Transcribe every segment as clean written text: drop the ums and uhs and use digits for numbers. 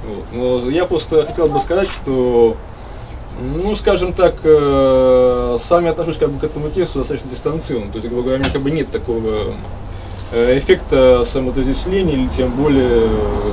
Вот. Но я просто хотел бы сказать, что, ну, скажем так, сам я отношусь как бы к этому тексту достаточно дистанционно. То есть, грубо говоря, у меня как бы нет такого эффекта самоотождествления, или тем более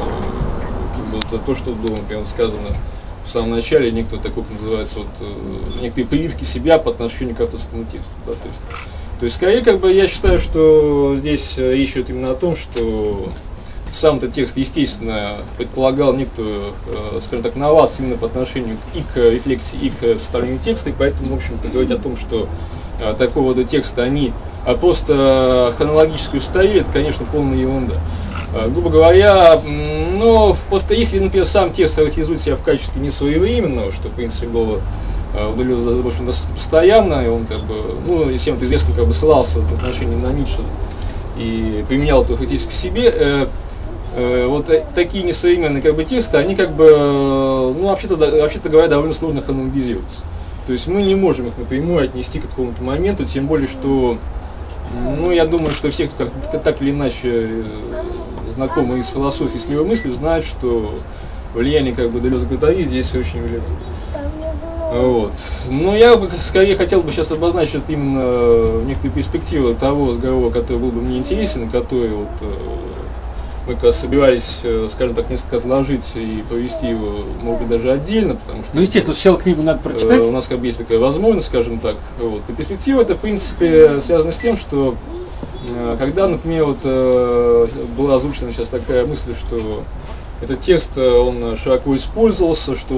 как бы, то, что было, например, сказано в самом начале, некоторые такое называется, вот, некоторые прививки себя по отношению к авторскому тексту. Да, то есть, скорее, как бы, я считаю, что здесь речь идет именно о том, что сам-то текст, естественно, предполагал некоторую, скажем так, новацию именно по отношению и к рефлексии, и к составлению текста, и поэтому, в общем-то, говорить о том, что такого рода тексты, они просто хронологически устарели, это, конечно, полная ерунда. Грубо говоря, но просто если, например, сам текст характеризует себя в качестве несвоевременного, что, в принципе, было достаточно постоянно, и он, как бы, ну, и всем известно, как бы ссылался в отношении на Ницше и применял эту характеристику к себе, вот такие несовременные, как бы, тексты, они, как бы, ну, вообще-то говоря, довольно сложно хронологизируются. То есть мы не можем их напрямую отнести к какому-то моменту, тем более, что, ну, я думаю, что все, кто так или иначе знакомы с философией, с левой мыслью, знают, что влияние, как бы, Делеза-Гваттари здесь очень велико. Вот. Но я бы скорее хотел бы сейчас обозначить именно некоторые перспективы того разговора, который был бы мне интересен, который вот мы как раз собирались, скажем так, несколько отложить и провести его, может быть, даже отдельно, потому что... Ну, естественно, сначала книгу надо прочитать. У нас как бы есть такая возможность, скажем так. Вот. И перспектива это, в принципе, связана с тем, что когда, например, вот, была озвучена сейчас такая мысль, что этот текст, он широко использовался, что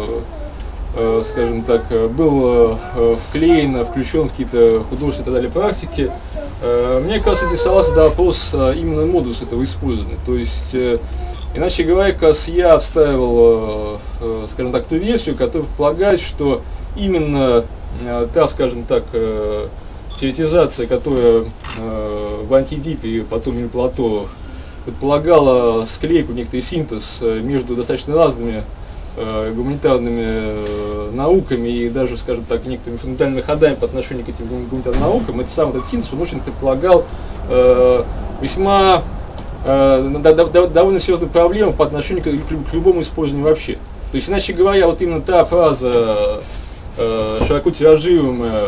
он, скажем так, был вклеен, включен в какие-то художественные и так далее практики, мне кажется, интересовался вопрос именно модус этого использования. То есть, иначе говоря, как раз я отстаивал, скажем так, ту версию, которая предполагает, что именно та, скажем так, теоретизация, которая в Антидипе и потом и Плато предполагала склейку, некоторый синтез между достаточно разными гуманитарными науками и даже, скажем так, некоторыми фундаментальными ходами по отношению к этим гуманитарным наукам, это сам этот синтез, он очень предполагал весьма довольно серьезную проблему по отношению к любому использованию вообще. То есть, иначе говоря, вот именно та фраза, широко тиражируемая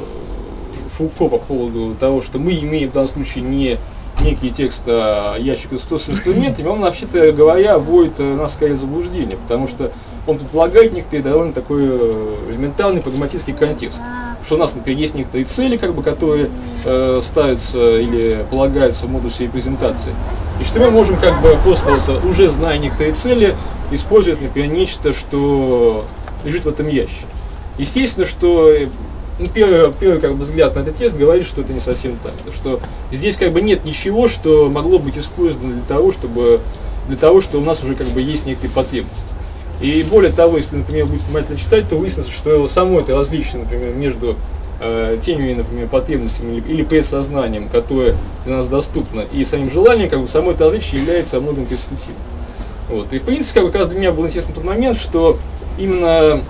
Фуко по поводу того, что мы имеем в данном случае не некий текст, а ящик с инструментами, он, вообще-то говоря, вводит нас скорее в заблуждение, потому что он предполагает некоторый довольно такой элементарный прагматический контекст. Что у нас, например, есть некоторые цели, как бы, которые ставятся или полагаются в модусе презентации, и что мы можем, как бы, просто вот, уже зная некоторые цели, использовать, например, нечто, что лежит в этом ящике. Естественно, что первый как бы, взгляд на этот текст говорит, что это не совсем так. Что здесь как бы нет ничего, что могло быть использовано для того, что у нас уже как бы есть некие потребности. И более того, если, например, будет внимательно читать, то выяснится, что само это различие, например, между теми, например, потребностями или предсознанием, которое для нас доступно, и самим желанием, как бы само это различие является во многом перспективным. Вот. И в принципе, как бы, для меня был интересный тот момент, что именно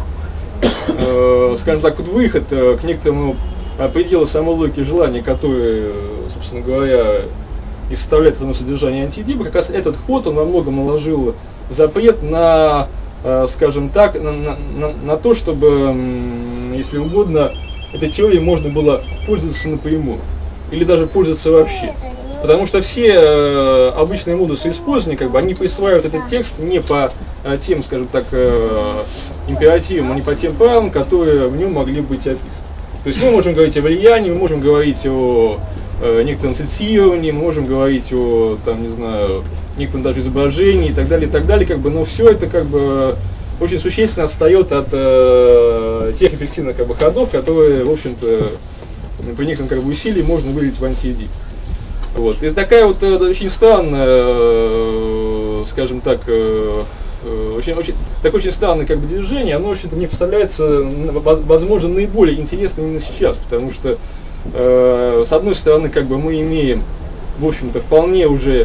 скажем так, вот выход к некоторому пределу самой логики желания, который, собственно говоря, и составляет само содержание Антидипа, как раз этот ход, он во многом наложил запрет на, скажем так, на то, чтобы, если угодно, этой теорией можно было пользоваться напрямую, или даже пользоваться вообще. Потому что все обычные модусы использования, как бы, они присваивают этот текст не по тем, скажем так, императивам, а не по тем правилам, которые в нем могли быть описаны. То есть мы можем говорить о влиянии, мы можем говорить о некотором цитировании, мы можем говорить о, там, не знаю, некотором даже изображении и так далее, как бы, но все это, как бы, очень существенно отстает от тех рефлексивных, как бы, ходов, которые, в общем-то, при некотором, как бы, усилии можно вылить в Антидипе. Вот. И такая вот очень странная, скажем так, такое очень странное, как бы, движение, оно, в общем-то, мне представляется, возможно, наиболее интересным именно сейчас, потому что, с одной стороны, как бы, мы имеем, в общем-то, вполне уже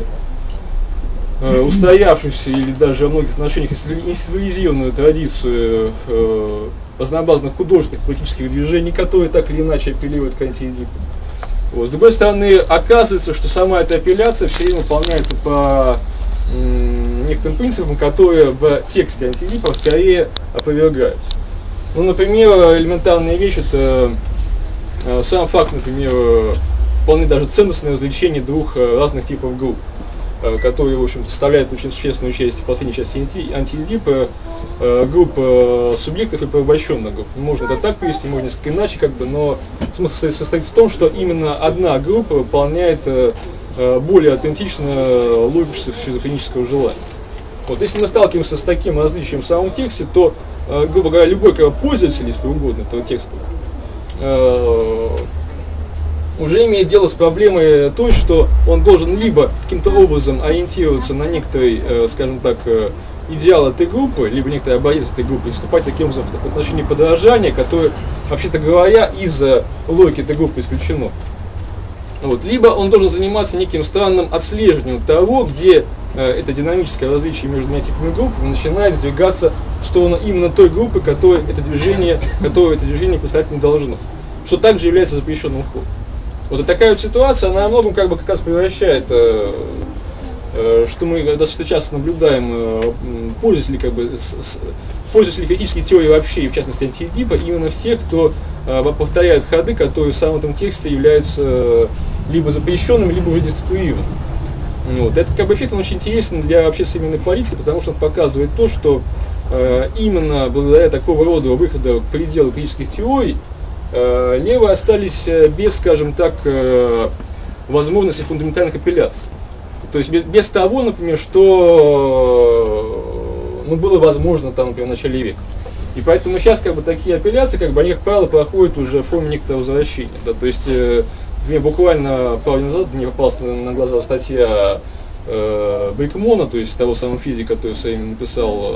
устоявшуюся или даже во многих отношениях институционализированную традицию разнообразных художественных политических движений, которые так или иначе апеллируют к Антидипу. Вот. С другой стороны, оказывается, что сама эта апелляция все время выполняется по некоторым принципам, которые в тексте антидипа скорее опровергаются. Ну, например, элементарная вещь — это сам факт, например, вполне даже ценностное развлечение двух разных типов групп, которые, в общем-то, составляют очень существенную часть последней части антидипа, группа субъектов и порабощенных групп. Можно это так привести, можно несколько иначе, но смысл состоит в том, что именно одна группа выполняет более аутентично логику шизофренического желания. Вот, если мы сталкиваемся с таким различием в самом тексте, то, грубо говоря, любой пользователь, если угодно, этого текста, уже имеет дело с проблемой той, что он должен либо каким-то образом ориентироваться на некоторый, скажем так, идеал этой группы, либо некоторый образец этой группы, и вступать таким образом в отношении подражания, которое, вообще-то говоря, из логики этой группы исключено. Вот. Либо он должен заниматься неким странным отслеживанием того, где это динамическое различие между двумя типами групп начинает сдвигаться в сторону именно той группы, которую это движение представлять не должно, что также является запрещенным ходом. Вот и такая вот ситуация, она во многом как раз превращает, что мы достаточно часто наблюдаем, пользователей критической теории вообще, и в частности антидипа, именно в тех, кто повторяет ходы, которые в самом этом тексте являются либо запрещенными, либо уже деструктуированными. Вот. Этот эффект он очень интересен для вообще современной политики, потому что он показывает то, что именно благодаря такого рода выхода к пределу критических теорий левые остались без, скажем так, возможности фундаментальных апелляций. То есть без того, например, что было возможно там, например, в начале века. И поэтому сейчас такие апелляции, они, как правило, проходят уже в форме некоторого возвращения. Да? То есть мне буквально пару дней назад мне попалась на глаза статья Брикмона, то есть того самого физика, который в свое время написал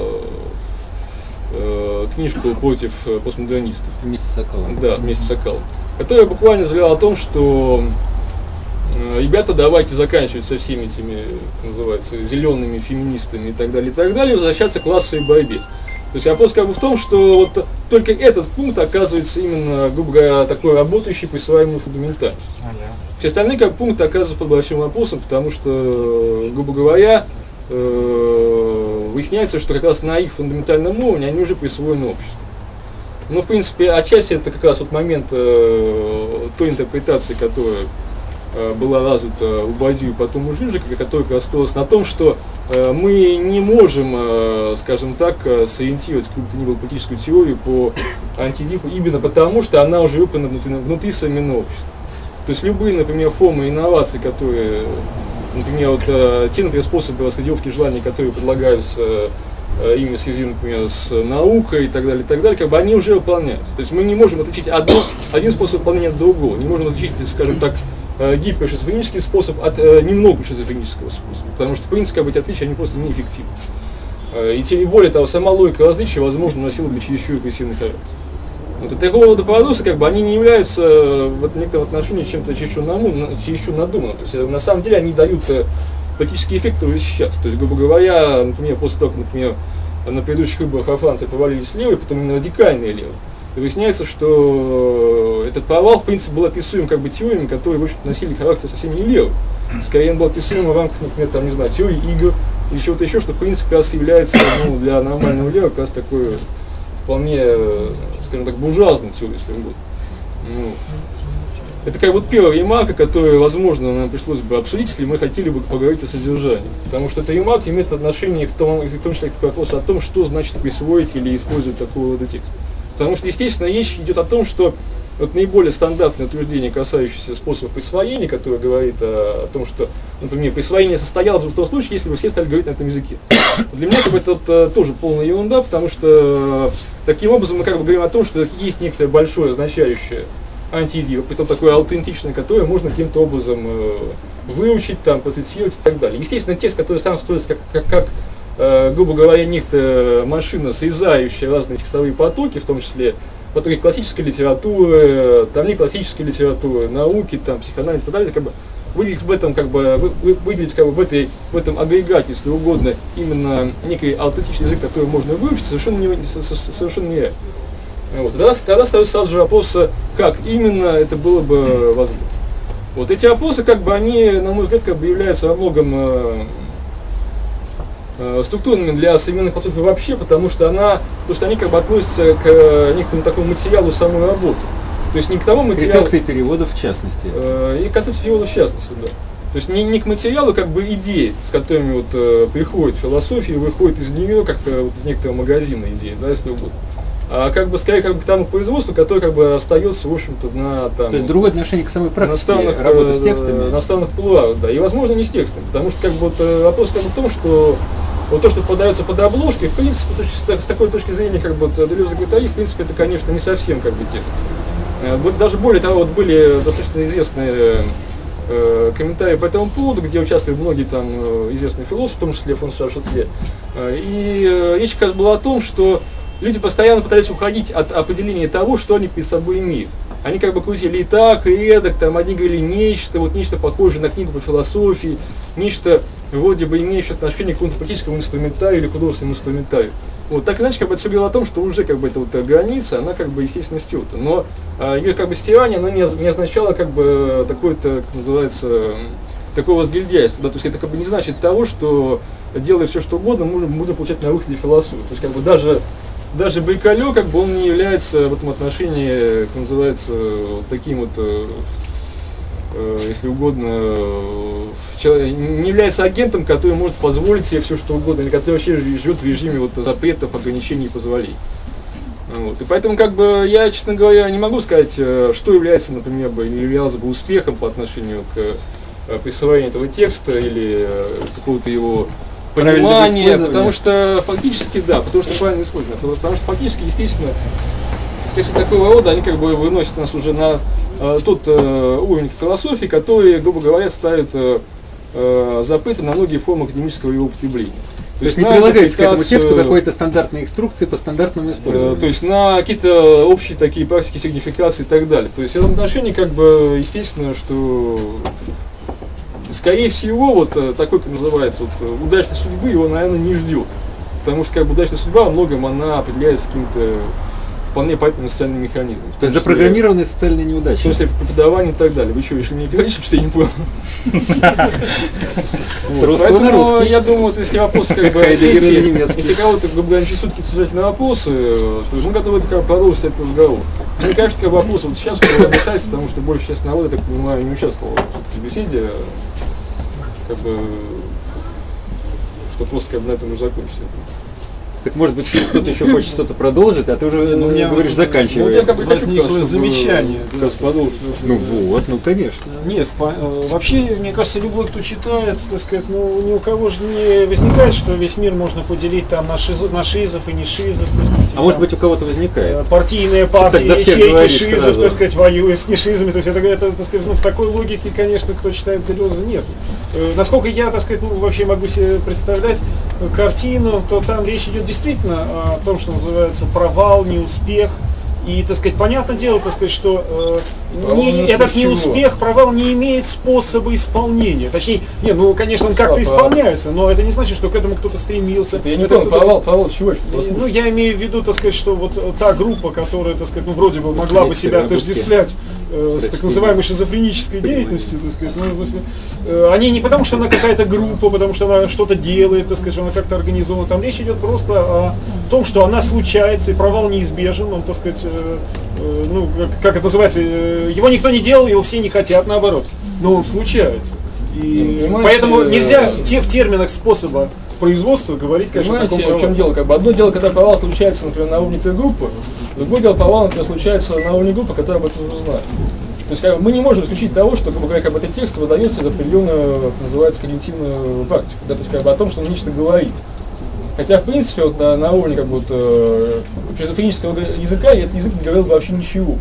книжку против постмодернистов. Вместе с Соколом. Да, вместе с Соколом. Которая буквально заявляла о том, что ребята, давайте заканчивать со всеми этими, называется, зелеными феминистами и так далее, возвращаться к классовой борьбе. То есть вопрос в том, что вот только этот пункт оказывается именно, грубо говоря, такой работающий, присваиваемый фундаментально. Все остальные пункты оказываются под большим вопросом, потому что, грубо говоря, выясняется, что как раз на их фундаментальном уровне они уже присвоены обществу. Но, в принципе, отчасти это как раз момент той интерпретации, которая была развита у Бадью и потом у Жижика, которая как раз строилась на том, что мы не можем, скажем так, сориентировать какую-то ни было политическую теорию по антидипу именно потому, что она уже выполнена внутри современного общества. То есть любые, например, формы инноваций, которые, например, те, например, способы раскодировки желаний, которые предлагаются ими в связи, например, с наукой и так далее, они уже выполняются. То есть мы не можем отличить один способ выполнения от другого, не можем отличить, скажем так, гипершизофренический способ от немного шизофренического способа, потому что, в принципе, эти отличия, они просто неэффективны. И тем более того, сама логика различия, возможно, носила бы чересчур агрессивный характер. Вот, и такого рода парадоксы, они не являются в некотором отношении чем-то чересчур надуманным. То есть, на самом деле, они дают политические эффекты уже сейчас. То есть, грубо говоря, например, после того, как, например, на предыдущих выборах во Франции провалились левые, потом именно радикальные левые, выясняется, что этот провал, в принципе, был описуем теориями, которые, в общем-то, носили характер совсем не левый. Скорее, он был описуем в рамках, например, теории игр или чего-то еще, что, в принципе, как раз является для нормального левого как раз такой вполне, скажем так, буржуазной теорией, если угодно. Это первая ремарка, которую, возможно, нам пришлось бы обсудить, если мы хотели бы поговорить о содержании. Потому что эта ремарка имеет отношение в том числе к вопросу о том, что значит присвоить или использовать такого рода текст. Потому что, естественно, речь идет о том, что наиболее стандартное утверждение, касающееся способа присвоения, которое говорит о том, что, например, присвоение состоялось бы в том случае, если бы все стали говорить на этом языке. Для меня это тоже полная ерунда, потому что таким образом мы говорим о том, что есть некоторое большое означающее антидип, притом такое аутентичное, которое можно каким-то образом выучить, процитировать и так далее. Естественно, текст, который сам строится как грубо говоря, некоторая машина, срезающая разные текстовые потоки, в том числе потоки классической литературы, не классической литературы, науки, психоанализ и так далее, выделить в этом, выделить в этом агрегате, если угодно, именно некий аутентичный язык, который можно выучить, совершенно нереально. Вот. Тогда ставится сразу же вопрос, как именно это было бы возможно. Вот эти вопросы, они, на мой взгляд, являются во многом структурными для современных философий вообще, потому что они как бы относятся к некоторому такому материалу самой работы. То есть не к тому материалу... Концепции перевода в частности. И концепции перевода в частности, да. То есть не к материалу как бы идеи, с которыми вот приходит философия, выходит из нее, как вот из некоторого магазина идеи, да, если угодно. А как бы скорее как бы к тому производству, которое как бы остается, в общем-то, на там. То есть другое отношение к самой практике, работы с текстами. На ставных кулуарах, да. И возможно не с текстом. Потому что как бы вот, вопрос как бы в том, что вот то, что подается под обложкой, в принципе, с такой точки зрения, как бы Делеза Гваттари, в принципе, это, конечно, не совсем как бы текст. Даже более того, вот были достаточно известные комментарии по этому поводу, где участвовали многие там известные философы, в том числе Франсуа Шатле. И речь как раз была о том, что люди постоянно пытались уходить от определения того, что они перед собой имеют. Они как бы крутили и так, и эдак, там одни говорили нечто похожее на книгу по философии, нечто вроде бы имеющее отношение к какому-то политическому инструментарию или художественному инструментарию. Вот, так иначе, как бы это все говорило о том, что уже как бы эта вот граница, она как бы естественно стерта. Но ее как бы стирание, оно не означало как бы такое-то, как называется, такого разгильдяйства. Да? То есть это как бы не значит того, что делая все что угодно, можно получать на выходе философию. То есть как бы даже Байкалё, как бы он не является в этом отношении, как называется, таким вот, если угодно, не является агентом, который может позволить себе все что угодно, или который вообще живет в режиме вот запретов, ограничений и позволений. Вот. И поэтому, как бы, я, честно говоря, не могу сказать, что является, например, или являлось бы успехом по отношению к присвоению этого текста или какого-то его понимания, потому что фактически, да, потому что правильно использовано, потому что фактически, естественно, тексты такого рода, они как бы выносят нас уже на тот уровень философии, который, грубо говоря, ставит запреты на многие формы академического его употребления. То есть не прилагается к этому тексту какой-то стандартной инструкции по стандартному использованию. То есть на какие-то общие такие практики сигнификации и так далее. То есть в этом отношении, как бы, естественно, что скорее всего, вот такой, как называется, вот, удачной судьбы его, наверное, не ждет. Потому что как бы удачная судьба во многом она определяется каким-то вполне понятным социальным механизмом. То есть запрограммированные социальные неудачи. В смысле преподавание и так далее. Вы что, решили мне говорить, что я не понял? С русского на русский. Я думаю, если вопросы как бы если кого-то интересуют какие-то содержательные вопросы, то мы готовы продолжить этот разговор. Мне кажется, как вопросы вот сейчас решать, потому что большая часть народа, так понимаю, не участвовала в беседе, как бы, что просто как бы на этом уже закончится. Так может быть, кто-то еще хочет что-то продолжить, а ты уже говоришь, заканчивай. Возникло замечание. Ну вот, ну конечно. Нет, вообще, мне кажется, любой, кто читает, так сказать, ну ни у кого же не возникает, что весь мир можно поделить там на шизов и не шизов, так сказать. А может быть, у кого-то возникает. Партийные партии, ячейки шизов, так сказать, воюют с нешизами. То есть это, так сказать, ну, в такой логике, конечно, кто читает Делеза, нет. Насколько я, так сказать, ну, вообще могу себе представлять картину, то там речь идет действительно о том, что называется провал, неуспех. И, так сказать, понятное дело, так сказать, что этот неуспех, провал не имеет способа исполнения. Точнее, нет, ну, конечно, он как-то исполняется, но это не значит, что к этому кто-то стремился. Я не понял, провал чего? Ну, я имею в виду, так сказать, что вот та группа, которая, так сказать, ну, вроде бы могла бы себя отождествлять с так называемой шизофренической деятельностью, так сказать, ну, они не потому, что она какая-то группа, потому что она что-то делает, так сказать, она как-то организована. Там речь идет просто о том, что она случается, и провал неизбежен, он, так сказать, ну, как это называется, его никто не делал, его все не хотят, наоборот, но он случается. И поэтому нельзя в терминах способа производства говорить, конечно, о таком провале. В чем дело? Как бы одно дело, когда провал случается, например, на уровне той группы, другое дело, провал, например, случается на уровне группы, которая об этом узнает. То есть как бы, мы не можем исключить того, что как бы, этот текст выдается за определенную, как называется, когнитивную практику, да, то есть как бы о том, что он нечто говорит. Хотя, в принципе, вот, на уровне как бы, шизофренического языка этот язык не говорил вообще ничего.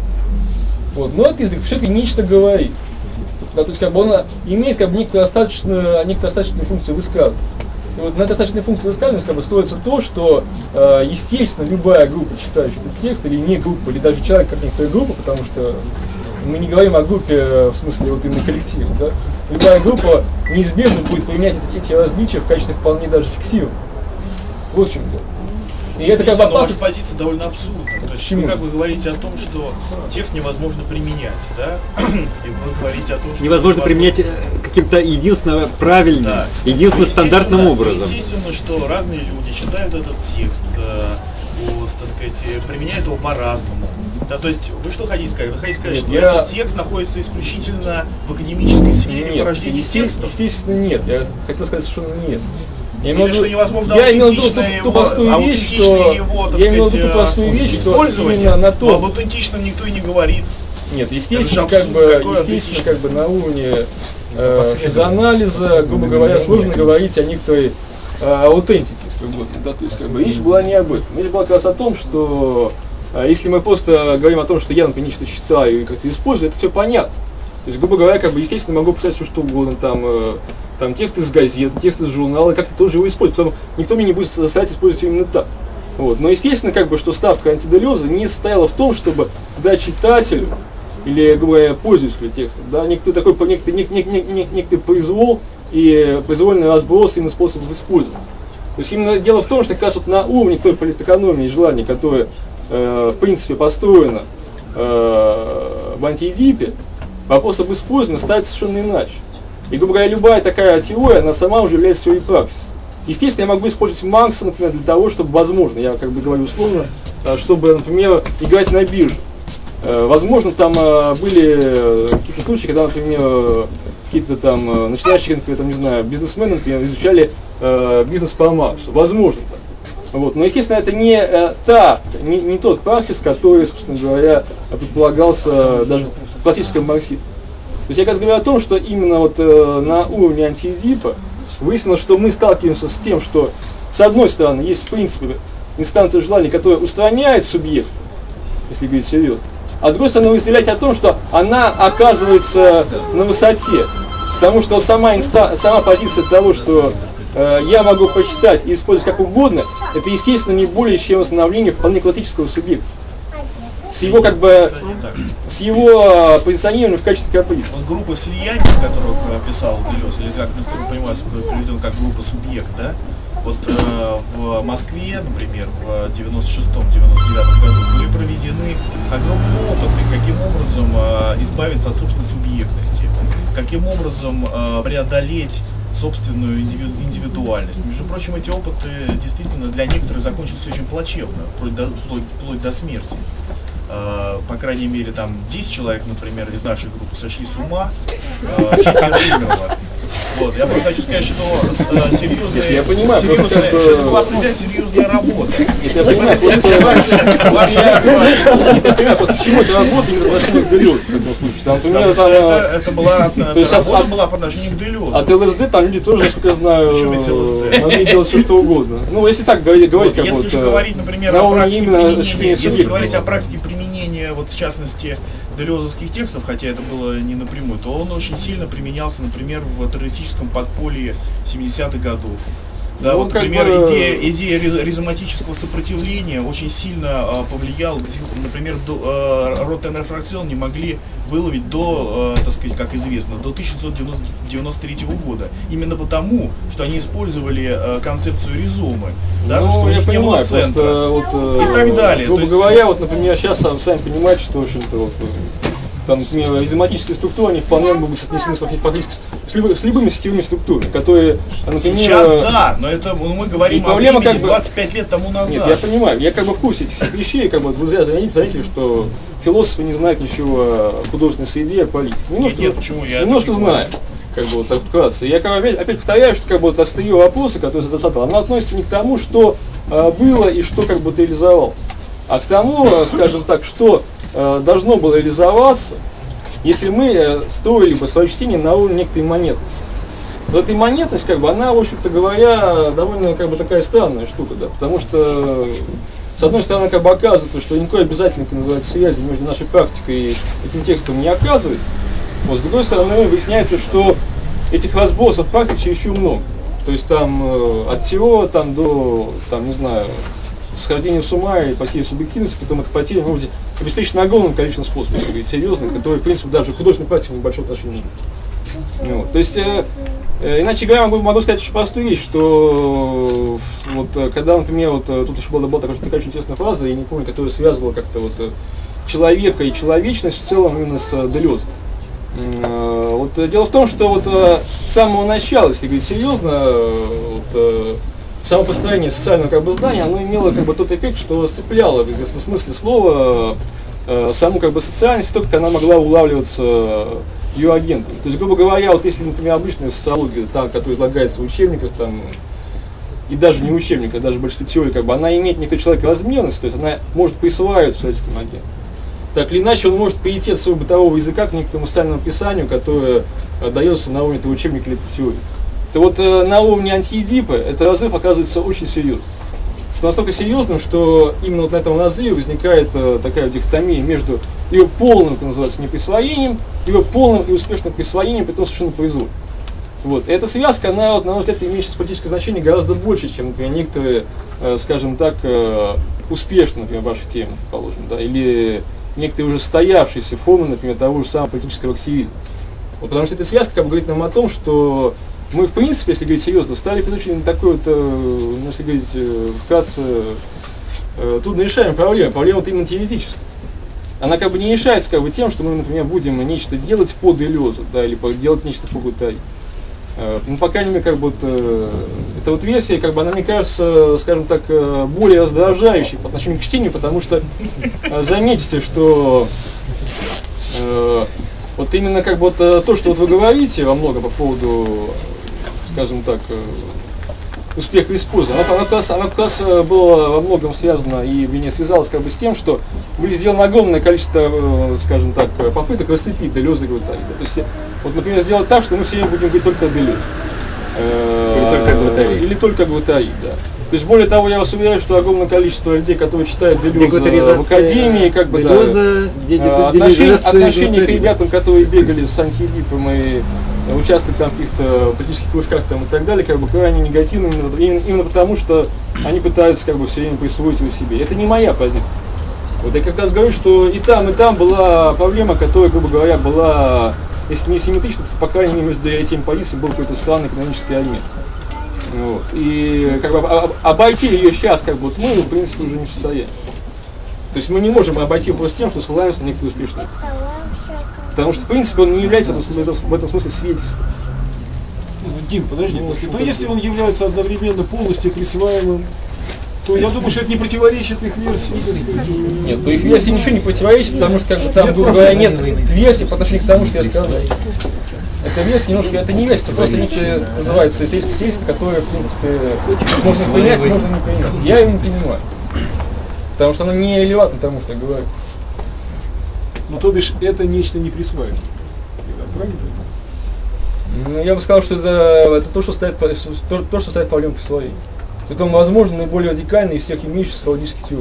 Вот. Но этот язык все-таки нечто говорит. Да, то есть как бы, он имеет как бы, некую остаточную функцию высказывания. И вот на этой остаточной функции высказывания как бы, строится то, что, естественно, любая группа, читающая этот текст, или не группа, или даже человек как некоторая группа, потому что мы не говорим о группе в смысле вот именно коллектива, да? Любая группа неизбежно будет применять эти различия в качестве вполне даже фиксированных. Вот в чем дело. И это как бы ваша позиция довольно абсурдна. То есть вы как бы говорите о том, что текст невозможно применять, да? И вы говорите о том, что невозможно применять каким-то единственно правильным, да, единственно стандартным образом. Естественно, что разные люди читают этот текст, так сказать, применяют его по-разному. Да, то есть вы что хотите сказать? Вы хотите сказать, что этот текст находится исключительно в академической сфере порождения текстов? Естественно, нет. Я хотел сказать совершенно нет. Или что невозможно аутентично его, использовать, но об аутентичном никто и не говорит. Нет, естественно, как бы на уровне анализа, грубо говоря, сложно говорить о некоторой аутентике, если угодно. Да, то есть, как бы, речь была не об этом. Речь была как раз о том, что если мы просто говорим о том, что я, например, нечто читаю и как-то использую, это все понятно. То есть, грубо говоря, как бы, естественно, могу писать все что угодно, там текст из газет, текст из журнала, как-то тоже его использовать. Потом никто меня не будет заставлять использовать именно так. Вот. Но естественно, как бы, что ставка антиделеза не состояла в том, чтобы дать читателю или, грубо говоря, пользователю текста, да, некий произвол и произвольный разброс именно способов использования. То есть именно дело в том, что как раз вот на уровне той политэкономии и желаний, которое в принципе построено в антиэдипе, вопрос об использовании ставит совершенно иначе. И, грубо говоря, любая такая теория, она сама уже является теорией практики. Естественно, я могу использовать Маркса, например, для того, чтобы, возможно, я как бы говорю условно, чтобы, например, играть на бирже. Возможно, там были какие-то случаи, когда, например, какие-то там начинающие, например, там, не знаю, бизнесмены, например, изучали бизнес по Марксу. Возможно так. Вот. Но, естественно, это не тот праксис, который, собственно говоря, предполагался даже в классическом марксизме. То есть я как раз говорю о том, что именно вот на уровне антиэдипа выяснилось, что мы сталкиваемся с тем, что с одной стороны есть в принципе инстанция желаний, которая устраняет субъект, если говорить серьезно, а с другой стороны вы заявляете о том, что она оказывается на высоте. Потому что вот сама позиция того, что я могу почитать и использовать как угодно, это естественно не более чем восстановление вполне классического субъекта. С его позиционированием в качестве каприца. Вот группа слияний, которую описал Делез, или как некоторые понимают, приведен как группа субъект, да? Вот в Москве, например, в 96-99 году были проведены огромные опыты, каким образом избавиться от собственной субъектности, каким образом преодолеть собственную индивидуальность. Между прочим, эти опыты действительно для некоторых закончились очень плачевно, вплоть до смерти. По крайней мере, там 10 человек, например, из нашей группы сошли с ума, 6 умерло. Вот. Я просто хочу сказать, что серьезная работа. Я понимаю, просто почему эта работа не отношение к Делезу в этом случае. Это работа была по отношению к Делезу. От ЛСД там люди тоже, насколько я знаю, могли делать все, что угодно. Ну, если так говорить, как если же говорить, например, о практике применения, если говорить о практике применения, вот в частности, делезовских текстов, хотя это было не напрямую, то он очень сильно применялся, например, в террористическом подполье 70-х годов. Да, вот, например, идея ризоматического сопротивления очень сильно повлияла. Например, Ротенер-фракцион не могли выловить до, так сказать, как известно, до 1993 года. Именно потому, что они использовали концепцию ризомы, да, что у них не было центра и так далее. Грубо говоря, вот, например, сейчас сами понимаете, что, в общем-то, вот, там, например, ризоматические структуры, они вполне могут быть соотнесены с любыми сетевыми структурами, которые, например... Сейчас да, но это мы говорим о времени как бы 25 лет тому назад. Нет, я понимаю, я как бы в курсе этих всех вещей, как бы вы зря заметили, что философы не знают ничего о художественной среде, о политике. Немножко знаю, как бы вот так вкратце. Я как бы опять повторяю, что как бы вот острие вопроса, который за 20-го, оно относится не к тому, что было и что как бы реализовалось, а к тому, скажем так, что должно было реализоваться, если мы строили бы свое чтение на уровне некоторой имманентности. Вот эта имманентность, как бы, она, в общем-то говоря, довольно как бы такая странная штука, да, потому что, с одной стороны, как бы оказывается, что никакой обязательной, как называется, связи между нашей практикой и этим текстом не оказывается. Вот, с другой стороны, выясняется, что этих разбросов практик чересчур много. То есть там от террора там, до, там, не знаю, схождения с ума и потери субъективности, потом эта потеря может быть обеспечена огромным количеством способов, серьезных, которые, в принципе, даже в художественной практике небольшого отношения не имеют. Вот. То есть, иначе говоря, могу сказать очень простую вещь, что вот, когда, например, вот, тут еще была такая очень интересная фраза, я не помню, которая связывала как-то вот человека и человечность в целом именно с Делезом. Вот, дело в том, что вот с самого начала, если говорить серьезно, вот, само построение социального как бы здания, оно имело как бы тот эффект, что сцепляло в известном смысле слова саму как бы социальность, только она могла улавливаться ее агентами. То есть, грубо говоря, вот если, например, обычная социология, та, которая излагается в учебниках, там, и даже не в учебниках, даже в большинстве теорий, как бы, она имеет некоторую человековозмерность, то есть она может присваивать социальным агентам. Так или иначе, он может перейти от своего бытового языка к некоторому социальному описанию, которое дается на уровне этого учебника или этой теории. То вот на уровне антиэдипа этот разрыв оказывается очень серьезным. Настолько серьезным, что именно вот на этом разрыве возникает такая дихотомия между ее полным, как называется, неприсвоением, ее полным и успешным присвоением, при том совершенно произвольным. Вот. И эта связка, она, вот, на мой взгляд, имеет политическое значение гораздо больше, чем, например, некоторые, скажем так, успешные, например, ваши темы, положим, да, или некоторые уже стоявшиеся формы, например, того же самого политического активизма. Вот, потому что эта связка как бы говорит нам о том, что мы, в принципе, если говорить серьезно, стали очень такой вот, если говорить вкратце, трудно решаемой проблемой. Проблема вот именно теоретическая. Она как бы не решается как бы тем, что мы, например, будем нечто делать по Делезу, да, или делать нечто по Гуаттари. Ну, по крайней мере, как бы вот, эта вот версия, как бы, она, мне кажется, скажем так, более раздражающей по отношению к чтению, потому что заметьте, что вот именно как бы вот то, что вот вы говорите во многом по поводу, скажем так, успеха использования, она как раз была во многом связана и не связалась как бы с тем, что были сделаны огромное количество, скажем так, попыток расцепить Делеза и Гуаттари. То есть, вот, например, сделать так, что мы все время будем говорить только о Делезе. Или только о Гуаттари, да. То есть, более того, я вас уверяю, что огромное количество людей, которые читают Делеза в академии, как бы, да, отношение к ребятам, которые бегали с антиэдипом и участвовали там в каких-то политических кружках там, и так далее, как бы крайне негативно, именно потому, что они пытаются как бы все время присвоить его себе. Это не моя позиция. Вот я как раз говорю, что и там была проблема, которая, грубо говоря, была, если не симметрична, то, по крайней мере, между этими позициями был какой-то странный экономический элемент. Вот. И как бы обойти ее сейчас, как бы, вот мы, в принципе, уже не в состоянии. То есть мы не можем обойти просто тем, что ссылаемся на некоторые успешные. Потому что, в принципе, он не является в этом смысле свидетельством. Дим, подожди, но если он является одновременно полностью присваиваемым, то я думаю, что это не противоречит их версии. Нет, по их версии ничего не противоречит, потому что, как бы, там, грубо говоря, нет версии по отношению к тому, что я сказал. Эта версия немножко, это не версия, это просто некое называется историческое свидетельство, которое, в принципе, можно принять, можно не принять. Я его не принимаю. Потому что оно не релевантно тому, что я говорю. Ну, то бишь, это нечто не присваиваемое. Правильно? Ну, я бы сказал, что это то, что ставит проблему присвоения. Притом, возможно, наиболее радикальный из всех имеющихся социологических теорий.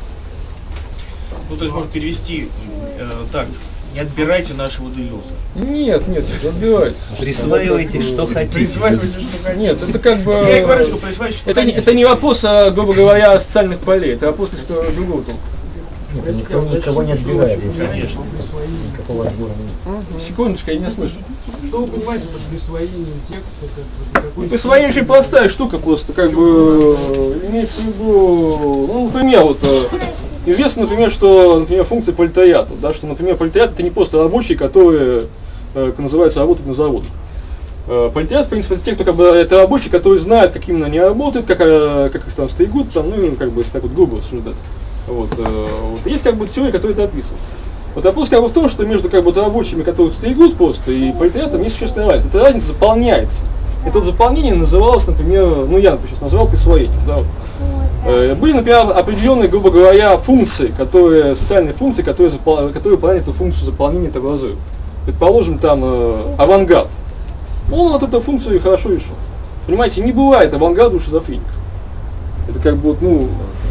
Ну, то есть, можно перевести так: не отбирайте нашего Делеза. Нет, отбирайте. Присваивайте, что хотите. Нет, это как бы... Я и говорю, что присваивайте, что хотите. Это не вопрос, грубо говоря, социальных полей, это вопрос другого толка. Никто никого не отбирает. Конечно. Никакого отбора нет. Секундочку, я не слышу. Что вы понимаете под присвоением текста? Ну, присвоение очень простая штука, просто как бы имеется в виду, ну, например, вот известно, например, что, например, функция пролетариата, да, что, например, пролетариат это не просто рабочие, которые, как называется, работают на заводах. Пролетариат, в принципе, это те, кто как бы это рабочие, которые знают, как именно они работают, как их там стригут, там, ну, как бы, если так вот грубо рассуждать. Вот. Есть как бы теория, которая это описывает. Вот вопрос как бы в том, что между как бы рабочими, которые стригут просто, и пролетариатом есть существенная разница. Эта разница заполняется. И тут заполнение называлось, например, ну я, например, сейчас назвал присвоением. Да, вот. Были, например, определенные, грубо говоря, функции, социальные функции, которые выполняют эту функцию заполнения этого разрыва. Предположим, там авангард. Он вот эту функцию хорошо решил. Понимаете, не бывает авангарда у шизофреников. Это как бы вот, ну...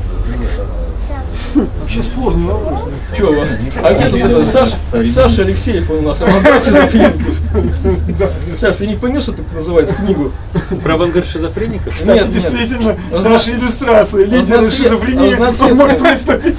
Вообще спорный вопрос. Чё, а где тут Саша Алексеев у нас, авангард шизофреников. Саш, ты не понес, это называется книгу? Про авангард шизофреников? Кстати, действительно, Саша иллюстрация, лидер шизофрении, он может выступить.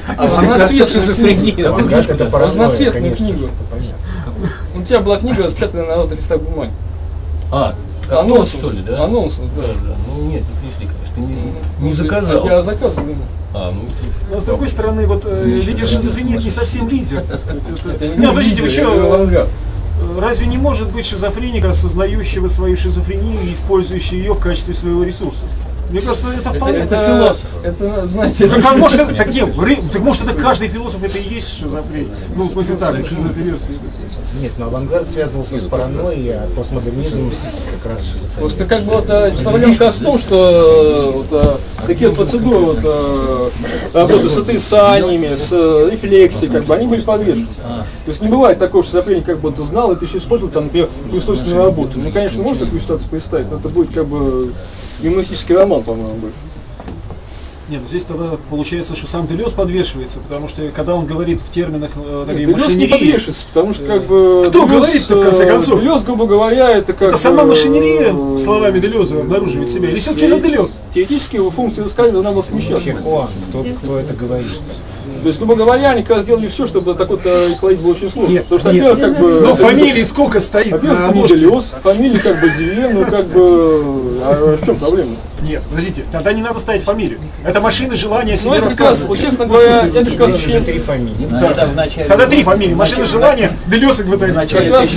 Разноцветную книгу. У тебя была книга, распечатанная на разных листах бумаги. Анонс, что ли, да? Анонс, да. Да. Ну нет, не принесли, конечно. Ты не заказал. Я заказывал. Но с другой стороны, вот лидер шизофрении не совсем лидер, так сказать. Это Не, подождите, вы лидер, что, это авангард. разве не может быть шизофреника, осознающего свою шизофрению и использующего ее в качестве своего ресурса? Мне кажется, это вполне... Это философ. Это, знаете, Так, а может, так нет, так может это каждый философ это и есть шизофрения. Ну, в смысле так, шизофрения. Нет, но авангард связывался с паранойей, а постмодернизм как раз шизофренией. просто как бы вот проблема как раз в том, что вот, такие вот процедуры вот, работы с отрицаниями, с рефлексией, как бы они были подвешены. То есть не бывает такого, что шизофреник как бы ты знал, и ты еще использовал там, например, художественную работу. Ну, конечно, можно такую ситуацию представить, но это будет как бы юмористический роман, по-моему, больше. Нет, ну здесь тогда получается, что сам Делез подвешивается, потому что когда он говорит в терминах такой Делез не машинерии... подвешивается, потому что как бы... Кто говорит-то, в конце концов? Делез, грубо говоря, это как... Это сама машинерия, словами Делеза, обнаруживает себя, или все-таки это Делез? Теоретически его функция высказывания должна была смещаться. Кто это говорит? То есть, грубо говоря, они как раз сделали все, чтобы так вот руководить было очень сложно. Нет, потому что, нет. во-первых, как бы... Но фамилии сколько стоит на Во-первых, обложке? Делез, фамилия как бы Дивен, ну как бы... А в чем проблема? Нет, подождите, тогда не надо ставить фамилию. Это машина желания о Ну себе это как раз, рассказывать. вот честно говоря, я бы сказал, Уже 3 фамилии. Это в начале. Тогда 3 фамилии. Машина желания, Делез и ГВТ. как раз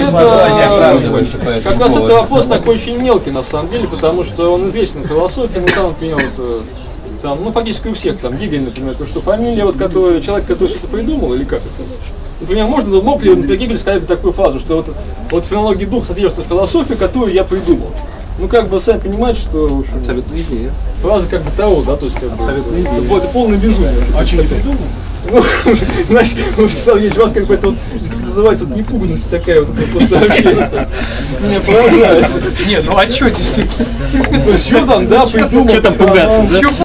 как раз это вопрос такой очень мелкий на самом деле, потому что он известен в философии, ну там, например, вот, там, ну фактически у всех, там, Гегель, например, то, что фамилия, вот, который, человек, который что-то придумал, или как это? Например, мог ли Гегель сказать такую фразу, что вот в фенологии духа содержится философия, которую я придумал. Ну, как бы, сами понимаете, что, в общем, Абсолютная идея. фраза как бы того, да, то есть, как бы, Абсолютная идея. это полное безумие. А что, не придумал? Ну, значит, Вячеслав Евгеньевич, у вас как бы это вот, как называется, вот непуганность такая вот, это просто вообще меня поражает. Нет, ну а что действительно? То есть, что там, да, придумал. Что там пугаться, да?